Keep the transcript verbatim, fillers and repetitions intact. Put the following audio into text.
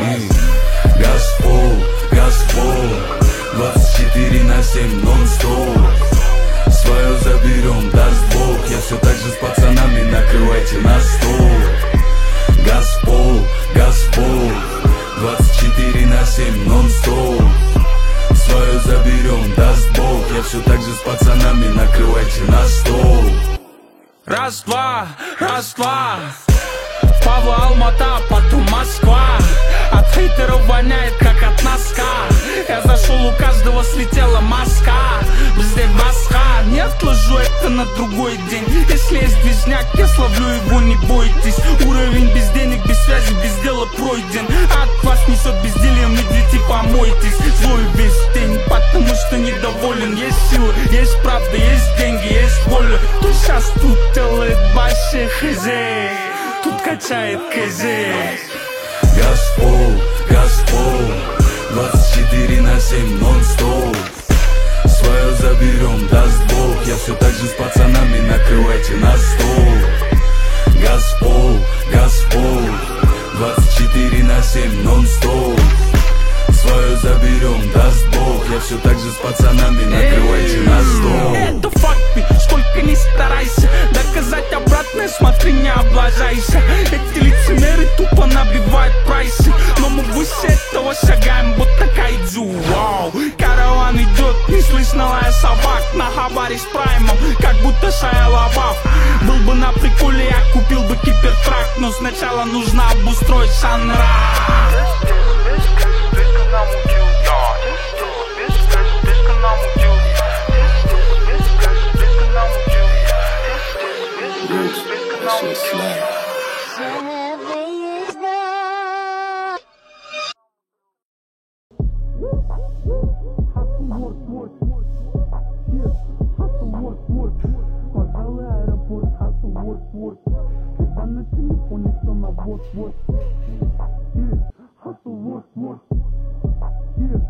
И Газпол, Газпол, двадцать четыре на семь нон-стоп. Свое заберем, даст Бог. Я все так же с пацанами, накрывайте на стол. Газпол, Газпол, двадцать четыре на семь нон-стоп. Свое заберем, даст Бог. Я все так же с пацанами, накрывайте на стол. Раз-два, раз-два. Павла, Алмата, потом Москва. От хейтеров воняет, как от носка. Я зашел, у каждого слетела маска. Везде басха, не отложу это на другой день. Если есть движняк, я словлю его, не бойтесь. Уровень без денег, без связи, без дела пройден. От вас несет бездельем, медведи, помойтесь. Злой весь день, потому что недоволен. Есть сила, есть правда, есть деньги, есть воля. Кто сейчас тут делает баши хз? Тут качает КЗ. Газпол, Газпол, двадцать четыре на семь нон-стоп. Свое заберем, даст Бог. Я все так же с пацанами, накрывайте на стол. Газпол, Газпол, двадцать четыре на семь нон-стоп. Свое заберем, даст Бог. Я все так же с пацанами, накрывайте на стол. Это факты, сколько не старайся доказать обратное, смотри, не облажайся. Эти лицемеры тупо набивают прайсы, но мы выше этого шагаем, будто кайдзю. Вау, караван идет, не слышно лая собак. На хабаре с праймом, как будто Шайа Лабаф. Был бы на приколе, я купил бы кибертрак, но сначала нужно обустроить Шанра. Пожалуй, аэропорт, хасл, ворк, ворк. Когда на телефоне все на вот-вот. Хасл, ворк, ворк.